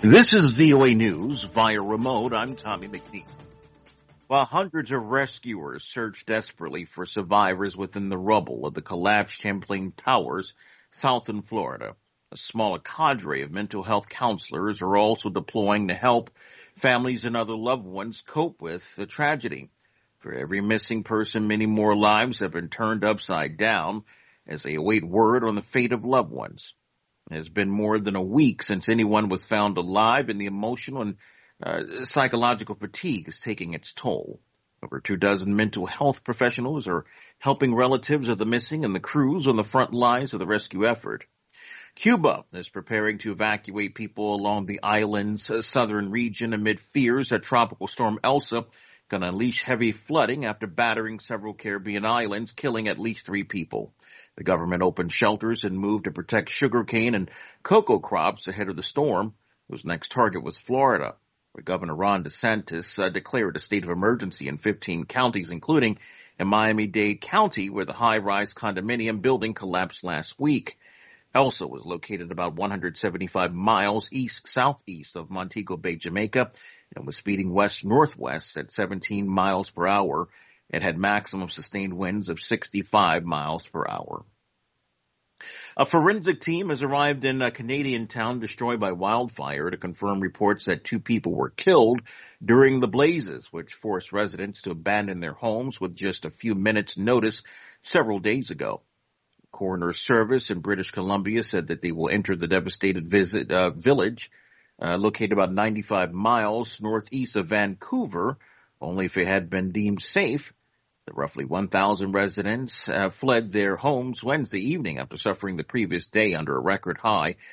This is VOA News via remote. I'm Tommy McNeil. While hundreds of rescuers search desperately for survivors within the rubble of the collapsed Champlain Towers, south in Florida, a smaller cadre of mental health counselors are also deploying to help families and other loved ones cope with the tragedy. For every missing person, many more lives have been turned upside down as they await word on the fate of loved ones. It has been more than a week since anyone was found alive, and the emotional and psychological fatigue is taking its toll. Over 24 mental health professionals are helping relatives of the missing and the crews on the front lines of the rescue effort. Cuba is preparing to evacuate people along the island's southern region amid fears that Tropical Storm Elsa can unleash heavy flooding after battering several Caribbean islands, killing at least 3 people. The government opened shelters and moved to protect sugarcane and cocoa crops ahead of the storm, whose next target was Florida, where Governor Ron DeSantis declared a state of emergency in 15 counties, including in Miami-Dade County, where the high-rise condominium building collapsed last week. Elsa was located about 175 miles east-southeast of Montego Bay, Jamaica, and was speeding west-northwest at 17 miles per hour. It had maximum sustained winds of 65 miles per hour. A forensic team has arrived in a Canadian town destroyed by wildfire to confirm reports that 2 people were killed during the blazes, which forced residents to abandon their homes with just a few minutes' notice several days ago. Coroner's Service in British Columbia said that they will enter the devastated village, located about 95 miles northeast of Vancouver, only if it had been deemed safe. The roughly 1,000 residents fled their homes Wednesday evening after suffering the previous day under a record high